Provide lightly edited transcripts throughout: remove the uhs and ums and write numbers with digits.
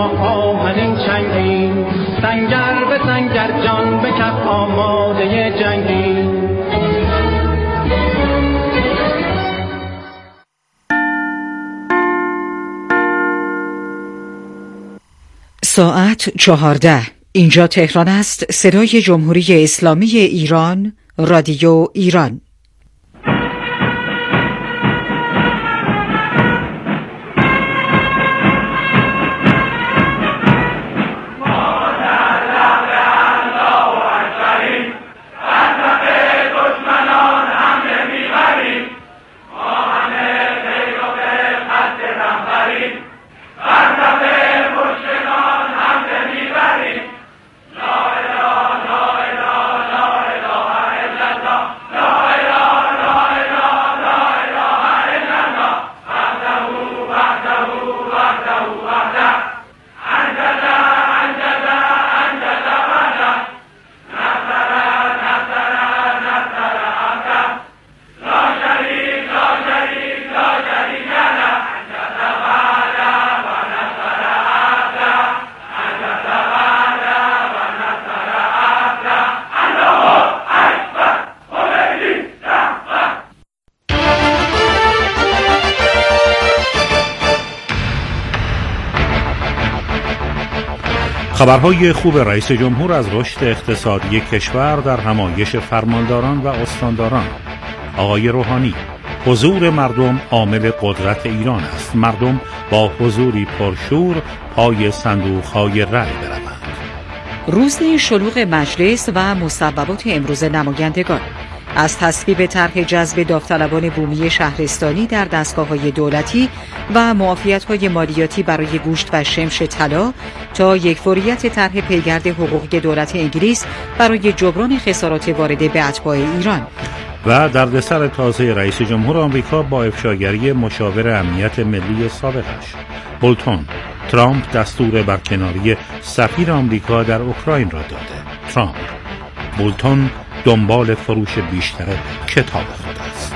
ما آهنین چنگیم، سنگر به سنگر جان به کف آماده جنگیم. ساعت 14. اینجا تهران است. صدای جمهوری اسلامی ایران، رادیو ایران. خبرهای خوب رئیس جمهور از رشد اقتصادی کشور در همایش فرمانداران و استانداران. آقای روحانی: حضور مردم عامل قدرت ایران است. مردم با حضوری پرشور پای صندوق‌های رأی بروند. روز شلوغ مجلس و مصوبات امروز نمایندگان. از تصویب طرح جذب داوطلبان بومی شهرستانی در دستگاه‌های دولتی و معافیت‌های مالیاتی برای گوشت و شمش طلا تا یکفوریت طرح پیگرد حقوقی دولت انگلیس برای جبران خسارات وارده به اتباع ایران. و دردسر تازه رئیس جمهور آمریکا با افشاگری مشاور امنیت ملی سابقش. بولتون: ترامپ دستور برکناری سفیر آمریکا در اوکراین را داده. ترامپ: بولتون دنبال فروش بیشتر کتاب خود است.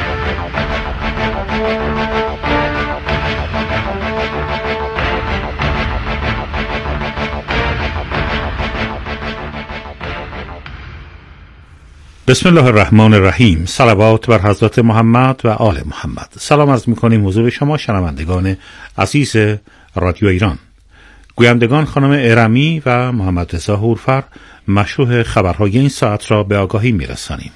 بسم الله الرحمن الرحیم. صلوات بر حضرت محمد و آل محمد. سلام عرض می‌کنیم حضور شما شنوندگان عزیز رادیو ایران. گویندگان خانم ارمی و محمد رضا هورفر مشروح خبرهای این ساعت را به آگاهی می‌رسانیم.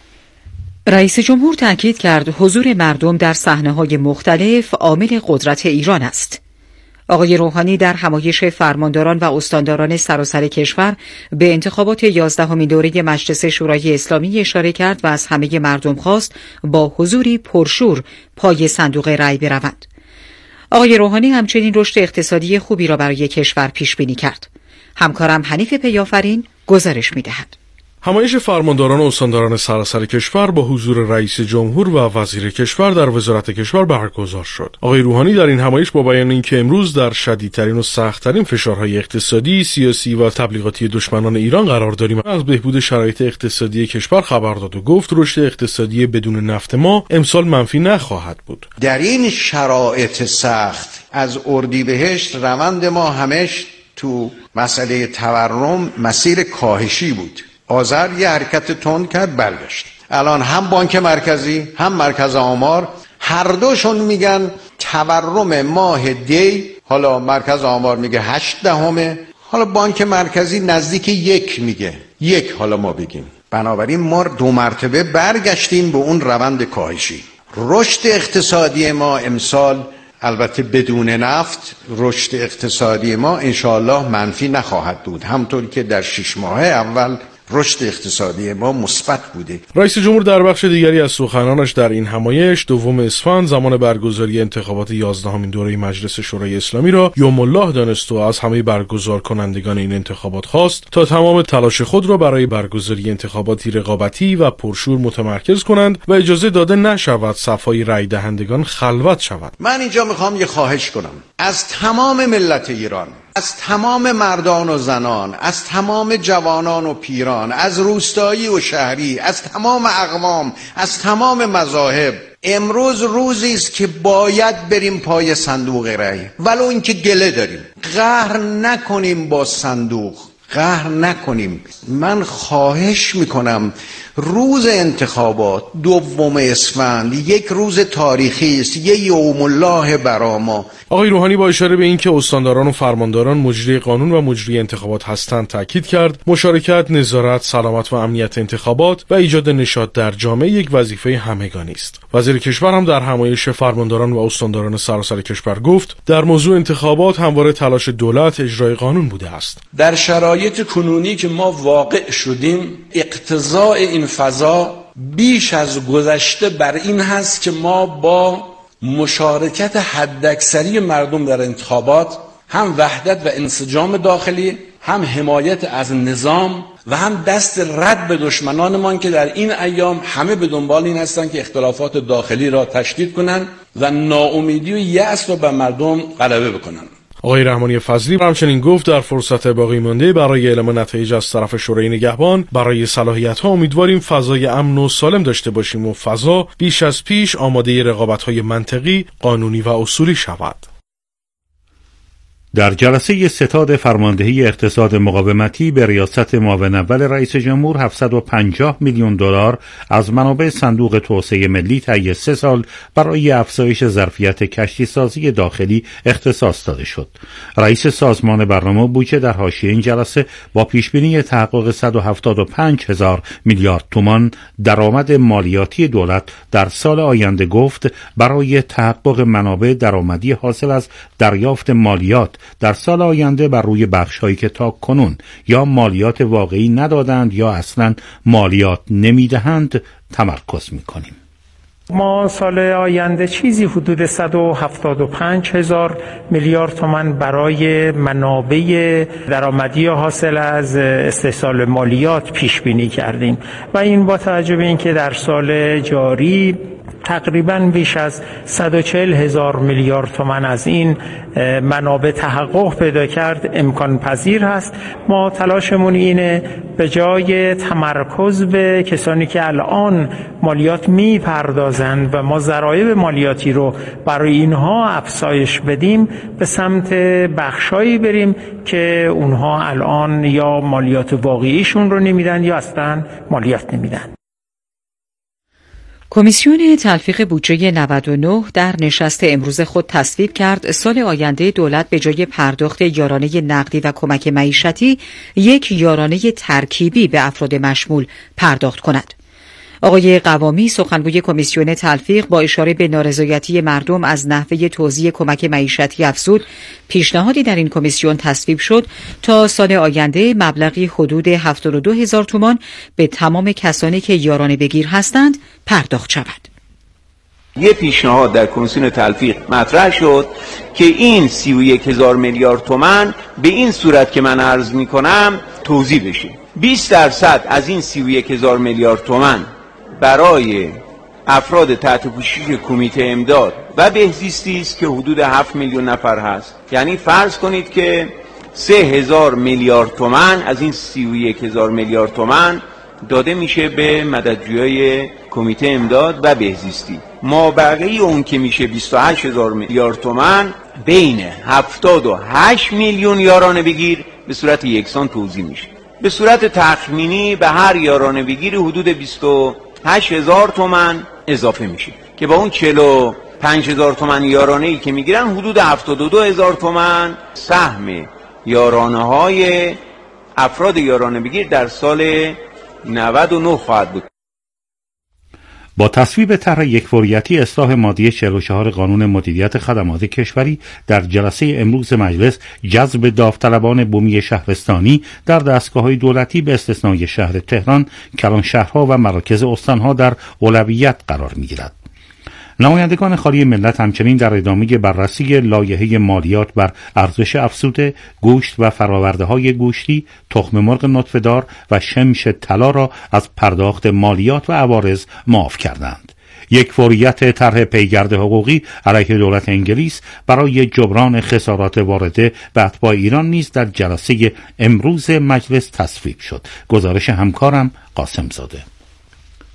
رئیس جمهور تاکید کرد حضور مردم در صحنه‌های مختلف عامل قدرت ایران است. آقای روحانی در همایش فرمانداران و استانداران سراسر کشور به انتخابات 11مین دوره مجلس شورای اسلامی اشاره کرد و از همه مردم خواست با حضوری پرشور پای صندوق رأی بروند. آقای روحانی همچنین رشد اقتصادی خوبی را برای کشور پیش بینی کرد. همکارم حنیف پیافرین گزارش می‌دهد. همایش فرمانداران و استانداران سراسر کشور با حضور رئیس جمهور و وزیر کشور در وزارت کشور برگزار شد. آقای روحانی در این همایش با بیان اینکه امروز در شدیدترین و سخت‌ترین فشارهای اقتصادی، سیاسی و تبلیغاتی دشمنان ایران قرار داریم، از بهبود شرایط اقتصادی کشور خبر داد و گفت رشد اقتصادی بدون نفت ما امسال منفی نخواهد بود. در این شرایط سخت از اردیبهشت روند ما همش تو مسئله تورم مسیر کاهشی بود. آذر یه حرکت تند کرد، برگشت. الان هم بانک مرکزی هم مرکز آمار هر دوشون میگن تورم ماه دی، حالا مرکز آمار میگه 8%، حالا بانک مرکزی نزدیک 1 میگه 1، حالا ما بگیم. بنابراین ما 2 مرتبه برگشتیم به اون روند کاهشی. رشد اقتصادی ما امسال البته بدون نفت، رشد اقتصادی ما انشاءالله منفی نخواهد بود، همطور که در 6 ماه اول رشد اقتصادی ما مثبت بوده. رئیس جمهور در بخش دیگری از سخنانش در این همایش 2 اسفند زمان برگزاری انتخابات 11مین دوره مجلس شورای اسلامی را یوم الله دانست و از همه برگزار کنندگان این انتخابات خواست تا تمام تلاش خود را برای برگزاری انتخاباتی رقابتی و پرشور متمرکز کنند و اجازه داده نشود صفهای رای دهندگان خلوت شود. من اینجا میخوام یه خواهش کنم از تمام ملت ایران، از تمام مردان و زنان، از تمام جوانان و پیران، از روستایی و شهری، از تمام اقوام، از تمام مذاهب، امروز روزی است که باید بریم پای صندوق رأی، ولو اینکه گله داریم. قهر نکنیم با صندوق، قهر نکنیم. من خواهش میکنم روز انتخابات 2 اسفند یک روز تاریخی است، یه یوم الله برا ما. آقای روحانی با اشاره به اینکه استانداران و فرمانداران مجری قانون و مجری انتخابات هستند تاکید کرد مشارکت، نظارت، سلامت و امنیت انتخابات و ایجاد نشاط در جامعه یک وظیفه همگانی است. وزیر کشور هم در همایش فرمانداران و استانداران سراسر کشور گفت در موضوع انتخابات همواره تلاش دولت اجرای قانون بوده است. در شرایط کنونی که ما واقع شدیم، اقتضاء این فضا بیش از گذشته بر این هست که ما با مشارکت حداکثری مردم در انتخابات هم وحدت و انسجام داخلی، هم حمایت از نظام و هم دست رد به دشمنانمان که در این ایام همه به دنبال این هستند که اختلافات داخلی را تشدید کنند و ناامیدی و یأس را به مردم غلبه بکنند. آقای رحمانی فضلی همچنین گفت در فرصت باقی مانده برای اعلام نتایج از طرف شورای نگهبان برای صلاحیت‌ها امیدواریم فضای امن و سالم داشته باشیم و فضا بیش از پیش آماده رقابت‌های منطقی، قانونی و اصولی شود. در جلسه ستاد فرماندهی اقتصاد مقاومتی به ریاست معاون اول رئیس جمهور 750 میلیون دلار از منابع صندوق توسعه ملی طی 3 سال برای افزایش ظرفیت کشتی سازی داخلی اختصاص داده شد. رئیس سازمان برنامه بودجه در حاشیه این جلسه با پیشبینی تحقق 175,000 میلیارد تومان درآمد مالیاتی دولت در سال آینده گفت برای تحقق منابع درآمدی حاصل از دریافت مالیات در سال آینده بر روی بخش‌هایی که تا کنون یا مالیات واقعی ندادند یا اصلاً مالیات نمیدهند تمرکز می‌کنیم. ما سال آینده چیزی حدود 175,000 میلیارد تومان برای منابع درآمدی حاصل از استحصال مالیات پیش بینی کردیم و این با توجه به اینکه در سال جاری تقریباً بیش از 140,000 میلیارد تومان از این منابع تحقق پیدا کرد امکان پذیر هست. ما تلاشمون اینه به جای تمرکز به کسانی که الان مالیات میپردازند و ما ضرایب مالیاتی رو برای اینها افزایش بدیم، به سمت بخشایی بریم که اونها الان یا مالیات واقعیشون رو نمیدن یا اصلا مالیات نمیدن. کمیسیون تلفیق بودجه 99 در نشست امروز خود تصویب کرد سال آینده دولت به جای پرداخت یارانه نقدی و کمک معیشتی یک یارانه ترکیبی به افراد مشمول پرداخت کند. آقای قوامی سخنگوی کمیسیون تلفیق با اشاره به نارضایتی مردم از نحوه توزیع کمک معیشتی افزود پیشنهادی در این کمیسیون تصویب شد تا سال آینده مبلغی حدود 72,000 تومان به تمام کسانی که یارانه بگیر هستند پرداخت شود. یه پیشنهاد در کمیسیون تلفیق مطرح شد که این 31,000 میلیارد تومان به این صورت که من عرض میکنم توزیع بشه. 20% از این 31,000 میلیارد تومان برای افراد تحت پوشش کمیته امداد و بهزیستی است که حدود 7 میلیون نفر هست. یعنی فرض کنید که 3,000 میلیارد تومان از این 31,000 میلیارد تومان داده میشه به مددجویای کمیته امداد و بهزیستی. مابقی اون که میشه 28,000 میلیارد تومان بین 78 میلیون یارانه بگیر به صورت یکسان توزیع میشه. به صورت تخمینی به هر یارانه بگیر حدود 28,000 تومان اضافه میشه که با اون 45,000 تومان یارانه ای که میگیرن حدود 72,000 تومان سهم یارانه های افراد یارانه بگیر در سال 99 خواهد بود. با تصویب طرح یکفوریتی اصلاح ماده 44 قانون مدیریت خدمات کشوری در جلسه امروز مجلس جذب داوطلبان بومی شهرستانی در دستگاه‌های دولتی به استثنای شهر تهران، کلانشهرها و مراکز استانها در اولویت قرار می‌گیرد. نمایندگان خالی ملت همچنین در ادامه بررسی لایحه مالیات بر ارزش افزوده، گوشت و فرآورده‌های گوشتی، تخم مرغ نطفه‌دار و شمش طلا را از پرداخت مالیات و عوارض معاف کردند. یک فوریت طرح پیگرد حقوقی علیه دولت انگلیس برای جبران خسارات وارده به اتباع ایران نیز در جلسه امروز مجلس تصویب شد. گزارش همکارم قاسم زاده.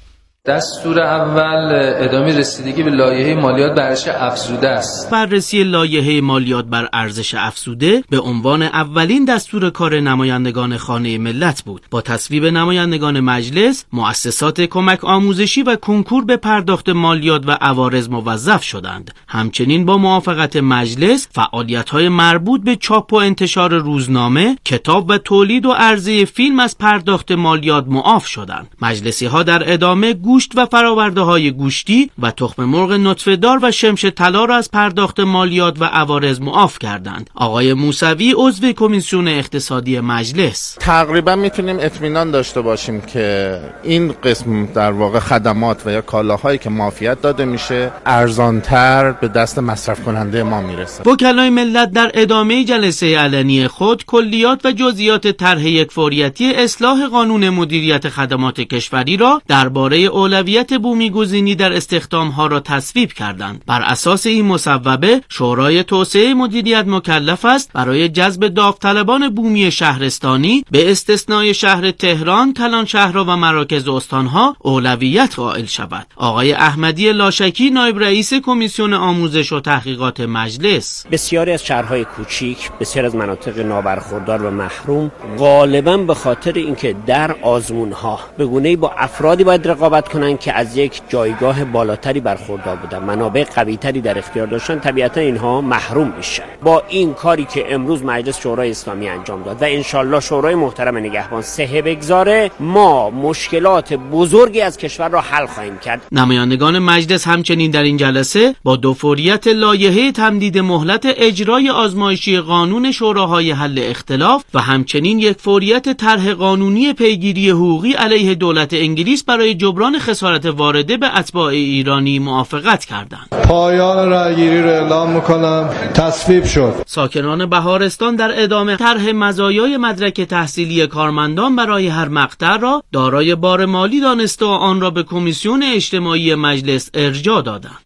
دستور اول ادامه رسیدگی به لایحه مالیات بر ارزش افزوده است. بررسی لایحه مالیات بر ارزش افزوده به عنوان اولین دستور کار نمایندگان خانه ملت بود. با تصویب نمایندگان مجلس، مؤسسات کمک آموزشی و کنکور به پرداخت مالیات و عوارض موظف شدند. همچنین با موافقت مجلس، فعالیت‌های مربوط به چاپ و انتشار روزنامه، کتاب و تولید و عرضه فیلم از پرداخت مالیات معاف شدند. مجلسی‌ها در ادامه گوشت و فرآورده‌های گوشتی و تخم مرغ نطفه‌دار و شمش طلا را از پرداخت مالیات و عوارض معاف کردند. آقای موسوی عضو کمیسیون اقتصادی مجلس: تقریبا میتونیم اطمینان داشته باشیم که این قسم در واقع خدمات و یا کالاهایی که معافیت داده میشه ارزانتر به دست مصرف کننده ما میرسه. وکلای ملت در ادامه جلسه علنی خود کلیات و جزئیات طرح یکفوریتی اصلاح قانون مدیریت خدمات کشوری را درباره اولویت بومیگزینی در استخدام‌ها را تصویب کردند. بر اساس این مصوبه شورای توسعه مدیریت مکلف است برای جذب داوطلبان بومی شهرستانی به استثنای شهر تهران، کلانشهرها و مراکز استانها اولویت قائل شود. آقای احمدی لاشکی نایب رئیس کمیسیون آموزش و تحقیقات مجلس: بسیاری از شهرهای کوچیک، بسیار از مناطق نابرخوردار و محروم غالباً به خاطر اینکه در آزمون‌ها به گونه‌ای با افرادی باید رقابت کنند که از یک جایگاه بالاتری برخوردار بودن، منابع قوی‌تری در اختیار داشتن، طبیعتا اینها محروم میشن. با این کاری که امروز مجلس شورای اسلامی انجام داد و انشالله شورای محترم نگهبان صحه بگذاره، ما مشکلات بزرگی از کشور را حل خواهیم کرد. نمایندگان مجلس همچنین در این جلسه با دو فوریت لایحه تمدید مهلت اجرای آزمایشی قانون شوراهای حل اختلاف و همچنین یک فوریت طرح قانونی پیگیری حقوقی علیه دولت انگلیس برای جبران خسارت وارده به اتباع ایرانی موافقت کردند. پایان رأیگیری را اعلام می‌کنم. تصویب شد. ساکنان بهارستان در ادامه طرح مزایای مدرک تحصیلی کارمندان برای هر مقطع را دارای بار مالی دانسته و آن را به کمیسیون اجتماعی مجلس ارجاع دادند.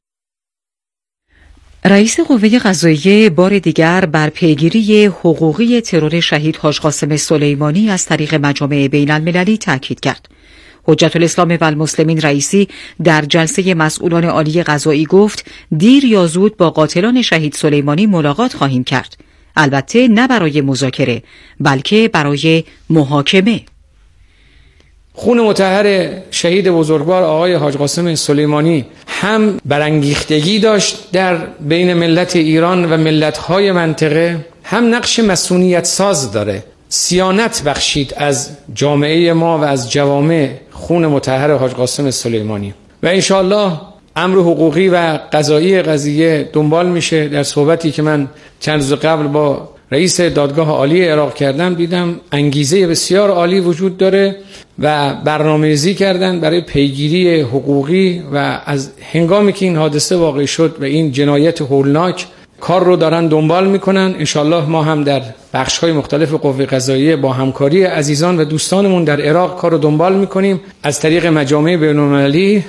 رئیس قوه قضاییه بار دیگر بر پیگیری حقوقی ترور شهید حاج قاسم سلیمانی از طریق مجامع بین المللی تاکید کرد. حجت الاسلام و المسلمین رئیسی در جلسه مسئولان عالی قضایی گفت دیر یا زود با قاتلان شهید سلیمانی ملاقات خواهیم کرد. البته نه برای مذاکره بلکه برای محاکمه. خون مطهر شهید بزرگوار آقای حاج قاسم سلیمانی هم برانگیختگی داشت در بین ملت ایران و ملت‌های منطقه، هم نقش مسئولیت ساز داره. صیانت بخشید از جامعه ما و از جوامع خون مطهر حاج قاسم سلیمانی و انشالله امر حقوقی و قضایی قضیه دنبال میشه. در صحبتی که من چند روز قبل با رئیس دادگاه عالی عراق کردم دیدم انگیزه بسیار عالی وجود داره و برنامه‌ریزی کردن برای پیگیری حقوقی و از هنگامی که این حادثه واقع شد و این جنایت هولناک کار رو دارن دنبال میکنن. انشالله ما هم در بخش‌های مختلف قوه قضاییه با همکاری عزیزان و دوستانمون در عراق کار رو دنبال میکنیم از طریق مجامع بین‌المللی.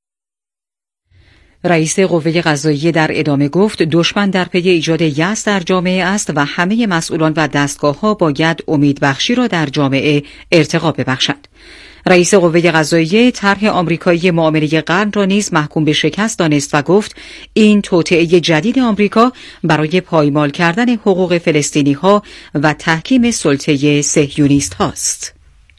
رئیس قوه قضاییه در ادامه گفت دشمن در پی ایجاد یأس در جامعه است و همه مسئولان و دستگاه‌ها باید امیدبخشی را در جامعه ارتقا ببخشند. رئیس قوه قضاییه طرح آمریکایی معامله قرن را نیز محکوم به شکست دانست و گفت این توطئه جدید آمریکا برای پایمال کردن حقوق فلسطینی‌ها و تحکیم سلطه صهیونیست هاست.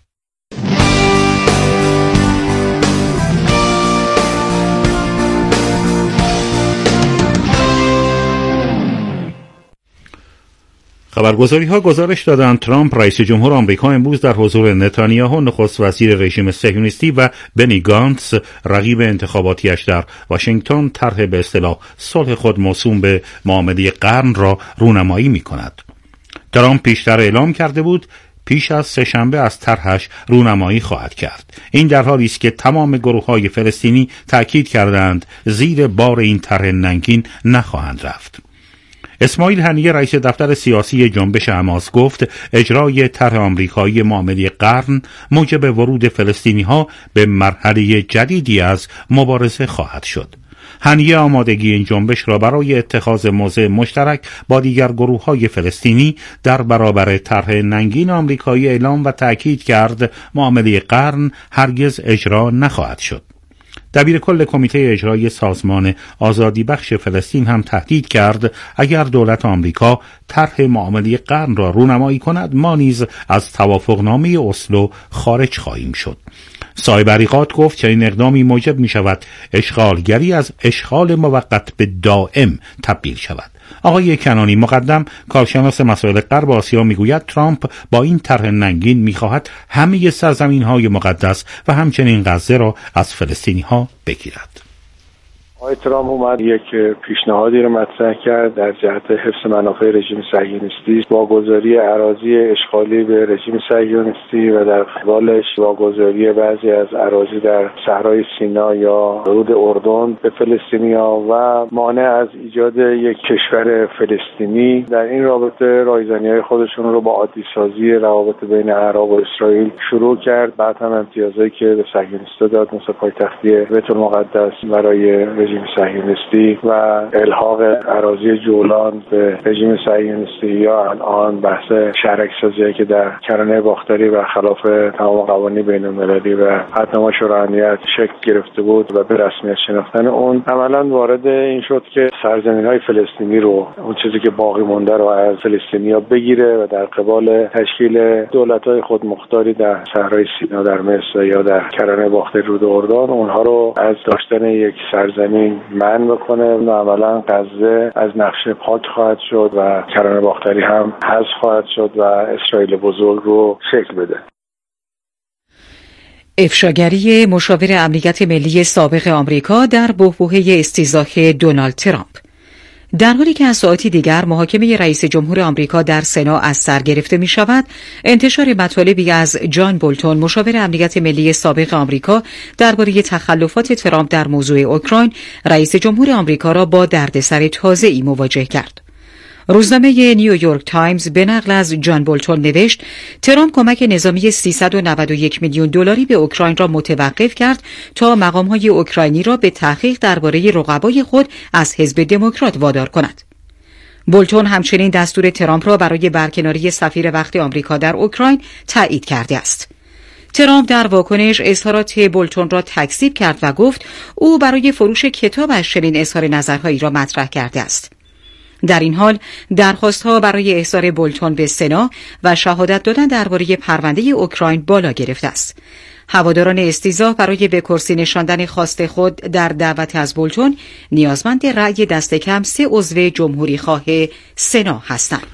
خبرگزاری‌ها گزارش دادند ترامپ رئیس جمهور آمریکا امروز در حضور نتانیاهو نخست وزیر رژیم صهیونیستی و بنی گانتس رقیب انتخاباتیش در واشنگتن طرح به اصطلاح صلح خود موسوم به معامله قرن را رونمایی می‌کند. ترامپ پیشتر اعلام کرده بود پیش از سه‌شنبه از طرحش رونمایی خواهد کرد. این در حالی است که تمام گروه‌های فلسطینی تأکید کردند زیر بار این طرح ننگین نخواهند رفت. اسماعیل هنیه رئیس دفتر سیاسی جنبش حماس گفت اجرای طرح آمریکایی معامله قرن موجب ورود فلسطینی‌ها به مرحله جدیدی از مبارزه خواهد شد. هنیه آمادگی این جنبش را برای اتخاذ موضع مشترک با دیگر گروه‌های فلسطینی در برابر طرح ننگین آمریکایی اعلام و تأکید کرد معامله قرن هرگز اجرا نخواهد شد. دبیرکل کمیته اجرایی سازمان آزادی بخش فلسطین هم تهدید کرد اگر دولت آمریکا طرح معامله قرن را رونمایی کند ما نیز از توافقنامه اسلو خارج خواهیم شد. صاحب عریقات گفت چنین اقدامی موجب می شود اشغالگری از اشغال موقت به دائم تبدیل شود. آقای کنانی مقدم کارشناس مسائل غرب آسیا میگوید ترامپ با این طرح ننگین میخواهد همه سرزمین‌های مقدس و همچنین غزه را از فلسطینی‌ها بگیرد. آقای ترامپ اومد یک پیشنهادی رو مطرح کرد در جهت حفظ منافع رژیم صهیونیستی، واگذاری اراضی اشغالی به رژیم صهیونیستی و در قبالش واگذاری بعضی از اراضی در صحرای سینا یا رود اردن به فلسطینی‌ها و مانع از ایجاد یک کشور فلسطینی. در این رابطه رایزنی‌های خودشون رو با عادی‌سازی روابط بین عرب و اسرائیل شروع کرد. بعد هم امتیازایی که به صهیونیست‌ها داد مثل پایتختی بیت المقدس برای رژیم صهیونیستی و الحاق اراضی جولان به رژیم صهیونیستی یا الان بحث شهرک‌سازی که در کرانه باختری و خلاف تمام قوانین بین‌المللی و عهدنامه شورای امنیت شکل گرفته بود و به رسمیت شناختن اون عملاً وارد این شد که سرزمین‌های فلسطینی رو، اون چیزی که باقی مونده رو از فلسطینی‌ها بگیره و در قبال تشکیل دولت‌های خودمختاری در صحرای سینا در مصر یا در کرانه باختری رود اردن اونها رو از داشتن یک سرزمین منع بکنه و عملاً غزه از نقشه پاک خواهد شد و کرانه باختری هم حذف خواهد شد و اسرائیل بزرگ رو شکل بده. افشاگری مشاور امنیت ملی سابق آمریکا در بحبوحه استیضاح دونالد ترامپ. در حالی که از ساعتی دیگر محاکمه رئیس جمهور آمریکا در سنا از سر گرفته می شود، انتشار مطالبی از جان بولتون مشاور امنیت ملی سابق آمریکا درباره تخلفات ترامپ در موضوع اوکراین رئیس جمهور آمریکا را با دردسر تازه‌ای مواجه کرد. روزنامه نیویورک تایمز به نقل از جان بولتون نوشت ترامپ کمک نظامی 391 میلیون دلاری به اوکراین را متوقف کرد تا مقام‌های اوکراینی را به تحقیق درباره رقبای خود از حزب دموکرات وادار کند. بولتون همچنین دستور ترامپ را برای برکناری سفیر وقت آمریکا در اوکراین تایید کرده است. ترامپ در واکنش اظهارات بولتون را تکذیب کرد و گفت او برای فروش کتابش چنین اظهار نظرهایی را مطرح کرده است. در این حال درخواست‌ها برای احضار بولتون به سنا و شهادت دادن درباره پرونده اوکراین بالا گرفته است. هواداران استیضاح برای به کرسی نشاندن خواست خود در دعوت از بولتون نیازمند رأی دست کم 3 عضو جمهوری خواه سنا هستند.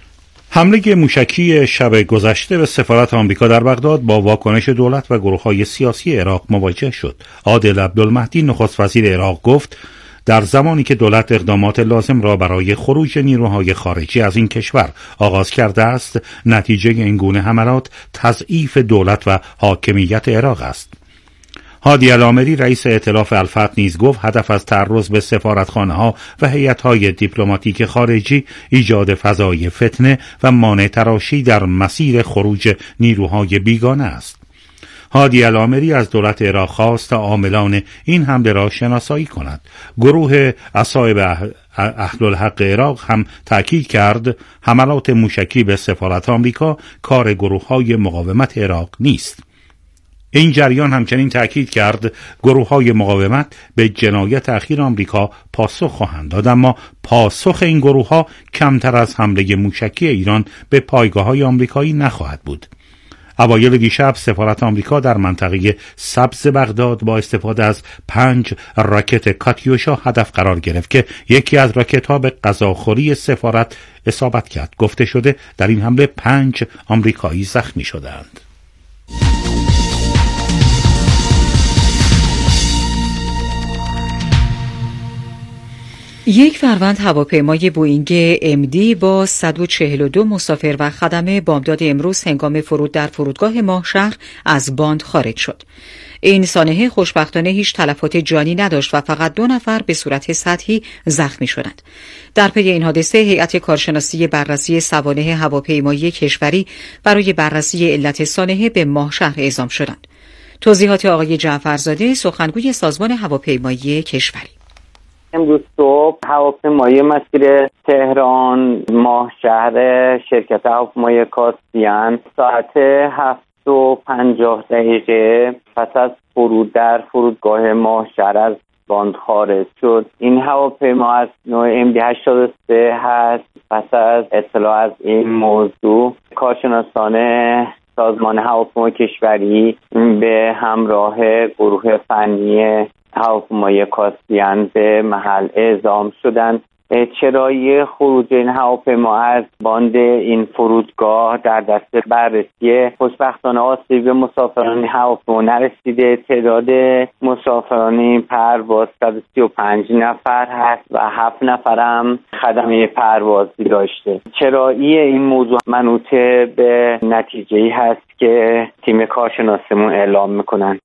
حمله موشکی شب گذشته به سفارت آمریکا در بغداد با واکنش دولت و گروه‌های سیاسی عراق مواجه شد. عادل عبدالمهدی نخست وزیر عراق گفت در زمانی که دولت اقدامات لازم را برای خروج نیروهای خارجی از این کشور آغاز کرده است، نتیجه این گونه حملات تضعیف دولت و حاکمیت عراق است. هادی العامری رئیس ائتلاف الفتح نیز گفت هدف از تعرض به سفارتخانه‌ها و هیئت‌های دیپلماتیک خارجی ایجاد فضای فتنه و مانع تراشی در مسیر خروج نیروهای بیگانه است. هادی العامری از دولت عراق خواست تا عاملان این حمله را شناسایی کند. گروه اصحاب اهل الحق عراق هم تأکید کرد حملات موشکی به سفارت آمریکا کار گروه‌های مقاومت عراق نیست. این جریان همچنین تأکید کرد گروه‌های مقاومت به جنایت اخیر آمریکا پاسخ خواهند داد، اما پاسخ این گروه‌ها کمتر از حمله موشکی ایران به پایگاه‌های آمریکایی نخواهد بود. اوایل دیشب سفارت آمریکا در منطقه سبز بغداد با استفاده از 5 راکت کاتیوشا هدف قرار گرفت که یکی از راکت‌ها به غذاخوری سفارت اصابت کرد. گفته شده در این حمله 5 آمریکایی زخمی شدند. یک فروند هواپیمای بوئینگ MD با 142 مسافر و خدمه بامداد امروز هنگام فرود در فرودگاه ماهشهر از باند خارج شد. این سانحه خوشبختانه هیچ تلفات جانی نداشت و فقط 2 نفر به صورت سطحی زخمی شدند. در پی این حادثه هیئت کارشناسی بررسی سوانح هواپیمایی کشوری برای بررسی علت سانحه به ماهشهر اعزام شدند. توضیحات آقای جعفرزاده سخنگوی سازمان هواپیمایی کشوری. امروز صبح هواپیمای مسیر تهران ماهشهر شرکت هواپیمایی کاسپیان ساعت 7:50 پس از فرود در فرودگاه ماهشهر از باند خارج شد. این هواپیما از نوع MD-83 هست. پس از اطلاع از این موضوع کارشناسان سازمان هواپیمای کشوری به همراه گروه فنی هواپیمای کاسپیان به محل اعزام شدند. چرایی خروج این هواپیما از باند این فرودگاه در دست بررسی. خوشبختانه آسیب مسافران هواپیما نرسیده. تعداد مسافران این پرواز 135 نفر هست و 7 نفر هم خدمه پروازی داشته. چرایی این موضوع منوط به نتیجه‌ای هست که تیم کارشناسمون اعلام میکنن.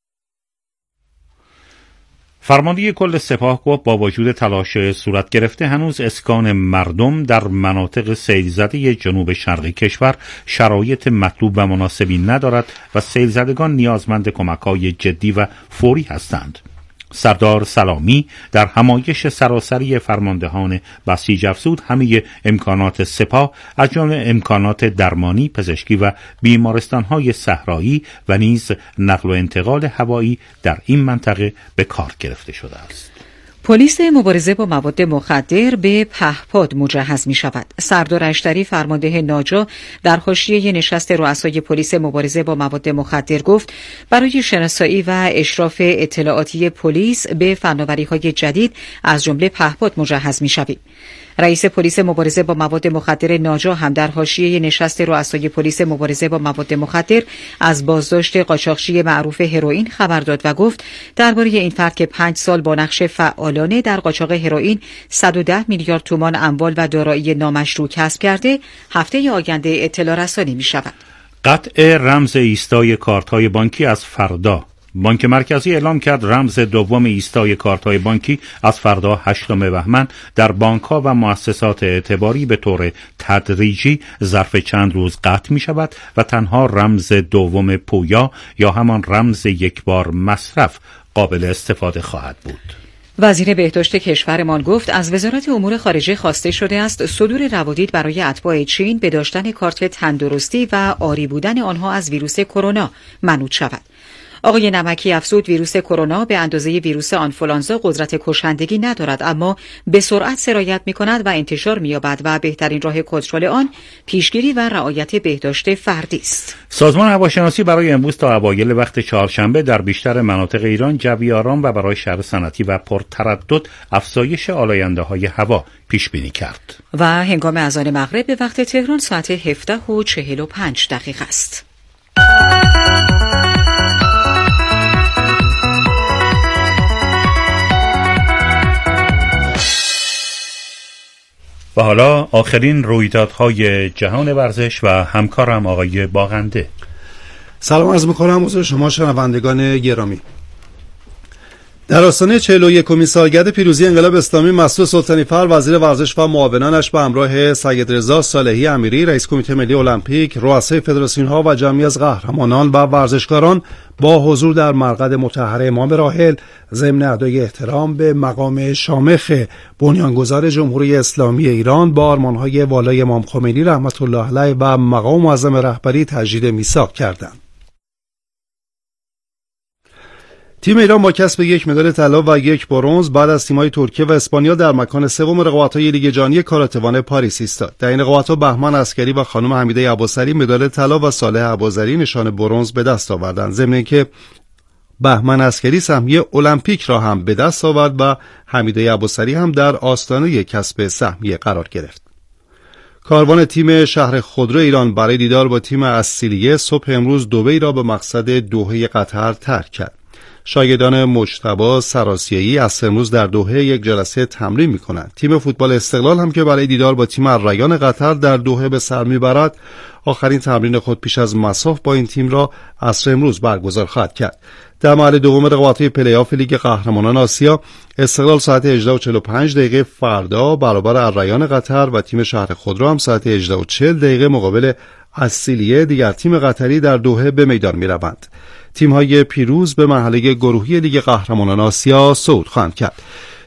فرمانده کل سپاه گفت با وجود تلاش صورت گرفته هنوز اسکان مردم در مناطق سیل زده جنوب شرقی کشور شرایط مطلوب و مناسبی ندارد و سیل زدگان نیازمند کمک‌های جدی و فوری هستند. سردار سلامی در همایش سراسری فرماندهان بسیج افزود همه امکانات سپاه از جمله امکانات درمانی، پزشکی و بیمارستان‌های صحرایی و نیز نقل و انتقال هوایی در این منطقه به کار گرفته شده است. پلیس مبارزه با مواد مخدر به پهپاد مجهز می شود. سردار اشتری فرمانده ناجا در حاشیه نشست رؤسای پلیس مبارزه با مواد مخدر گفت برای شناسایی و اشراف اطلاعاتی پلیس به فناوری‌های جدید از جمله پهپاد مجهز می شویم. رئیس پلیس مبارزه با مواد مخدر ناجا هم در حاشیه نشست رؤسای پلیس مبارزه با مواد مخدر از بازداشت قاچاقچی معروف هروئین خبر داد و گفت درباره این فرد که 5 سال با نقش فعالانه در قاچاق هروئین 110 میلیارد تومان اموال و دارایی نامشروع کسب کرده هفته آینده اطلاع رسانی می شود. قطع رمز ایستای کارت‌های بانکی از فردا. بانک مرکزی اعلام کرد رمز دوم ایستای کارت‌های بانکی از فردا 8 بهمن در بانک‌ها و مؤسسات اعتباری به طور تدریجی ظرف چند روز قطع می‌شود و تنها رمز دوم پویا یا همان رمز یک بار مصرف قابل استفاده خواهد بود. وزیر بهداشت کشورمان گفت از وزارت امور خارجه خواسته شده است صدور روادید برای اتباع چین به داشتن کارت تندرستی و عاری بودن آنها از ویروس کرونا منوط شود. آقای نمکی افزود ویروس کرونا به اندازه ویروس آنفولانزا قدرت کشندگی ندارد اما به سرعت سرایت می‌کند و انتشار می‌یابد و بهترین راه کنترل آن پیشگیری و رعایت بهداشت فردی است. سازمان هواشناسی برای امروز تا اوایل وقت چهارشنبه در بیشتر مناطق ایران جوی آرام و برای شهر صنعتی و پرتردد افزایش آلاینده‌های هوا پیش بینی کرد. و هنگام اذان مغرب به وقت تهران ساعت 17:45 است. و حالا آخرین رویدادهای جهان ورزش و همکارم آقای باغنده. سلام عرض می‌کنم حضور شما شنوندگان گرامی. در آستانه 41مین سالگرد پیروزی انقلاب اسلامی مسعود سلطانی فر وزیر ورزش و معاونانش به همراه سید رضا صالحی امیری رئیس کمیته ملی المپیک، رؤسای فدراسیون‌ها و جمعی از قهرمانان و ورزشکاران با حضور در مرقد مطهر امام راحل ضمن ادای احترام به مقام شامخ بنیانگذار جمهوری اسلامی ایران با آرمان‌های والای امام خمینی رحمت الله علیه و مقام معظم رهبری تجدید میثاق کردند. تیم ایران با کسب 1 مدال طلا و 1 برنز بعد از تیم‌های ترکیه و اسپانیا در مکان سوم رقابت‌های لیگ جهانی کاراتوان پاریس ایستاد. در این رقابت‌ها بهمن عسکری و خانم حمیده عباسری مدال طلا و صالح عباسری نشان برنز به دست آوردند. ضمن اینکه بهمن عسکری سهمیه المپیک را هم به دست آورد و حمیده عباسری هم در آستانه کسب سهمیه قرار گرفت. کاروان تیم شهر خودرو ایران برای دیدار با تیم اصیلیه صبح امروز دبی را به مقصد دوحه قطر ترک کرد. شاگردان مجتبی سراسیایی از امروز در دوحه یک جلسه تمرین می‌کنند. تیم فوتبال استقلال هم که برای دیدار با تیم الریان قطر در دوحه به سر می‌برد، آخرین تمرین خود پیش از مصاف با این تیم را عصر امروز برگزار خواهد کرد. در مرحله دوم رقابت‌های پلی‌آف لیگ قهرمانان آسیا، استقلال ساعت 18:45 فردا برابر الریان قطر و تیم شهر خودرو هم ساعت 18:40 مقابل اصیلیه دیگر تیم قطری در دوحه به میدان می‌روند. تیم‌های پیروز به مرحله گروهی لیگ قهرمانان آسیا صعود خواهند کرد.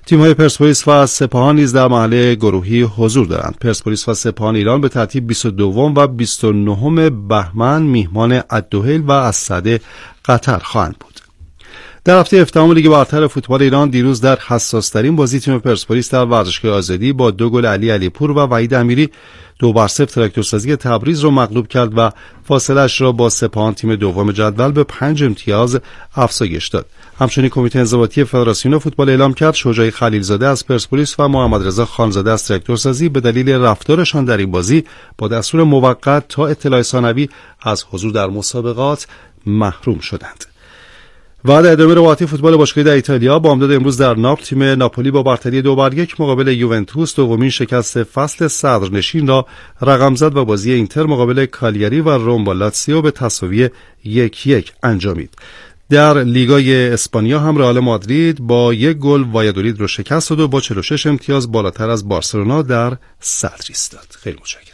تیم‌های پرسپولیس و سپاهان نیز در مرحله گروهی حضور دارند. پرسپولیس و سپاهان ایران به ترتیب 22 و 29 بهمن میهمان الدحیل و اسد قطر خواهند بود. در هفته هفتم لیگ برتر فوتبال ایران دیروز در حساس‌ترین بازی تیم پرسپولیس در ورزشگاه آزادی با 2 گل علیپور و وحید امیری 2-0 تراکتورسازی تبریز را مغلوب کرد و فاصله‌اش را با سپاهان تیم دوم جدول به 5 امتیاز افزایش داد. همچنین کمیته انضباطی فدراسیون فوتبال اعلام کرد شجاع خلیلزاده از پرسپولیس و محمد رضا خانزاده از تراکتورسازی به دلیل رفتارشان در این بازی با دستور موقت تا اطلاع ثانوی از حضور در مسابقات محروم شدند. و در ادامه روایت فوتبال باشگاهی در ایتالیا بامداد امروز در ناپل تیم ناپولی با برتری 2-1 مقابل یوونتوس دومین شکست فصل صدرنشین را رقم زد و بازی اینتر مقابل کالیاری و روم با لاتزیو به تساوی 1-1 انجامید. در لیگای اسپانیا هم رئال مادرید با 1 گل وایادولید را شکست داد و با 46 امتیاز بالاتر از بارسلونا در صدر ایستاد. خیلی متشکرم.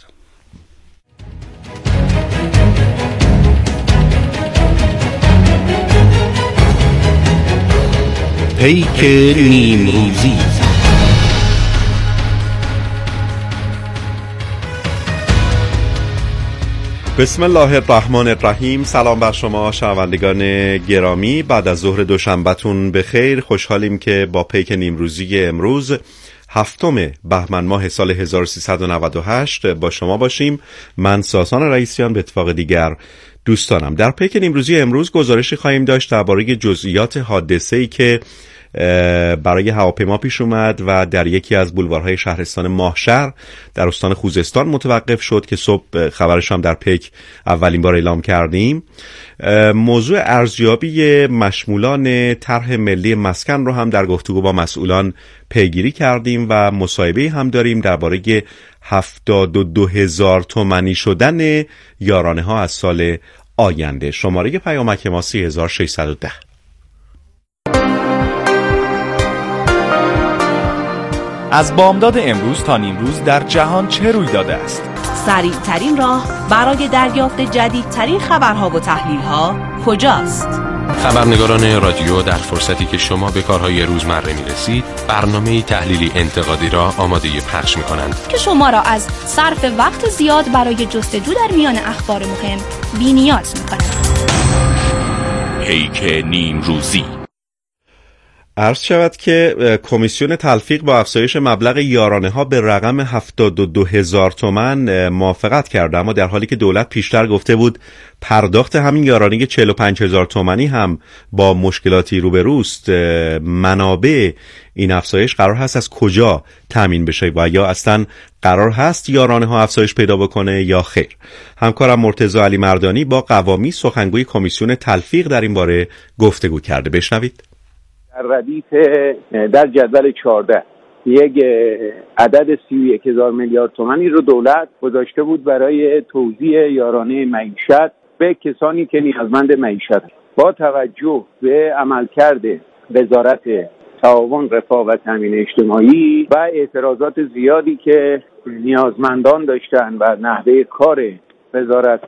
پیک نیمروزی. بسم الله الرحمن الرحیم. سلام بر شما شنوندگان گرامی، بعد از ظهر دوشنبهتون بخیر. خوشحالیم که با پیک نیمروزی امروز 7 بهمن ماه سال 1398 با شما باشیم. من ساسان رئیسیان به اتفاق دیگر دوستانم. در پیک نیمروزی امروز گزارشی خواهیم داشت درباره جزئیات حادثه‌ای که برای هواپیما پیش اومد و در یکی از بولوارهای شهرستان ماهشهر در استان خوزستان متوقف شد که صبح خبرش هم در پیک اولین بار اعلام کردیم. موضوع ارزیابی مشمولان طرح ملی مسکن رو هم در گفتگو با مسئولان پیگیری کردیم و مصاحبه هم داریم درباره 72,000 تومانی شدن یارانه ها از سال آینده. شماره پیامک ما 3610. از بامداد امروز تا نیمروز در جهان چه روی داده است؟ سریع ترین راه برای دریافت جدیدترین خبرها و تحلیلها کجاست؟ خبرنگاران رادیو در فرصتی که شما به کارهای روزمره میرسید برنامه تحلیلی انتقادی را آماده پخش میکنند که شما را از صرف وقت زیاد برای جستجو در میان اخبار مهم بی‌نیاز میکنند. پیک نیمروزی. عرض شود که کمیسیون تلفیق با افزایش مبلغ یارانه ها به رقم 72,000 تومان موافقت کرده، اما در حالی که دولت پیشتر گفته بود پرداخت همین یارانه 45,000 تومانی هم با مشکلاتی روبروست. منابع این افزایش قرار هست از کجا تامین بشه و یا اصلا قرار هست یارانه ها افزایش پیدا بکنه یا خیر؟ همکارم مرتضی علی مردانی با قوامی سخنگوی کمیسیون تلفیق در این باره گفتگو کرده. بشنوید. در ردیف در جدول 14 یک عدد 31,000 میلیارد تومانی رو دولت گذاشته بود برای توزیع یارانه معیشت به کسانی که نیازمند معیشت. با توجه به عملکرد وزارت تعاون رفاه و تامین اجتماعی و اعتراضات زیادی که نیازمندان داشتن و نحوه کار وزارت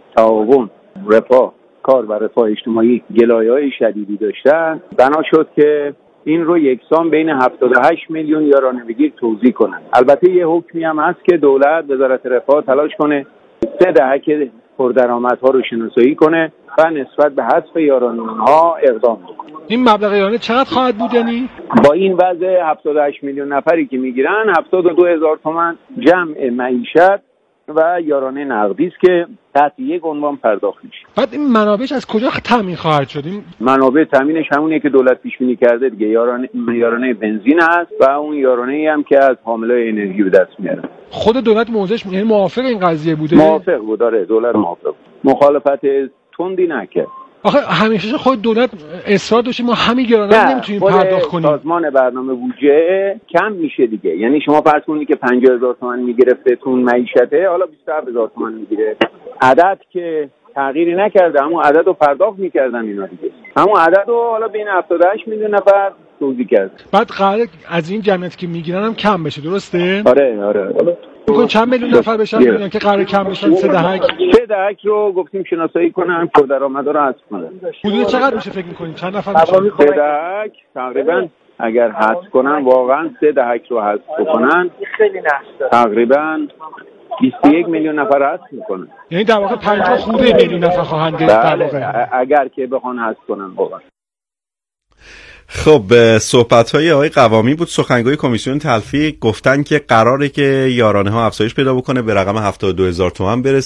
تعاون رفاه کار و رفاه اجتماعی گلایه‌های شدیدی داشتن، بنا شد که این رو یکسان بین 78 میلیون یارانه بگیر توزیع کنن. البته یه حکمی هم هست که دولت وزارت رفاه تلاش کنه 3 دهک پردرآمدها رو شناسایی کنه و نسبت به حذف یارانه ها اقدام بکنه. این مبلغ یارانه چقدر خواهد بود؟ یعنی با این وضع 78 میلیون نفری که میگیرن 72,000 تومان جمع معیشت و یارانه نقدی است که تحت یک عنوان پرداخت میشه. بعد این منابعش از کجا تامین خواهد شد؟ این منابع تامینش همونیه که دولت پیش بینی کرده دیگه. یارانه بنزین هست و اون یارانه‌ای هم که از حاملای انرژی به دست میاره. خود دولت موضعش یعنی موافق این قضیه بوده؟ موافق بود، داره دولت موافق بود. مخالفت تندی نکرد. آخه همیشه خود دولت اصرار داشته ما همین یارانه رو نمیتونیم پرداخت کنیم. سازمان برنامه بودجه کم میشه دیگه. یعنی شما فرض کنید که 50,000 تومان میگرفته تون معیشته، حالا 27,000 تومان میگیره. عدد که تغییری نکرده، همون عدد رو پرداخت میکردن اینا دیگه. همون عدد رو حالا بین 78 میلیون نفر توزیع کرد. بعد قراره از این جمعیتی که میگیرن هم کم بشه، درسته؟ آره. میگن چند میلیون نفر بشن میگن که قراره کم بشن؟ 3 دهک رو گفتیم شناسایی کنن، پردرآمدا رو حذف کنن. حدود چقدر میشه فکر می‌کنید؟ چند نفر میشه؟ 3 دهک تقریبا اگر حذف کنن، واقعا 3 دهک رو حذف بکنن، تقریبا 21 میلیون نفر حذف میکنن. یعنی در واقع 50 خورده میلیون نفر خواهند گرفت در واقع اگر که بخوان حذف کنن واقعا. خب صحبت‌های آقای قوامی بود، سخنگوی کمیسیون تلفیق. گفتن که قراره که یارانه ها افزایش پیدا بکنه، به رقم 72,000 تومان برسه.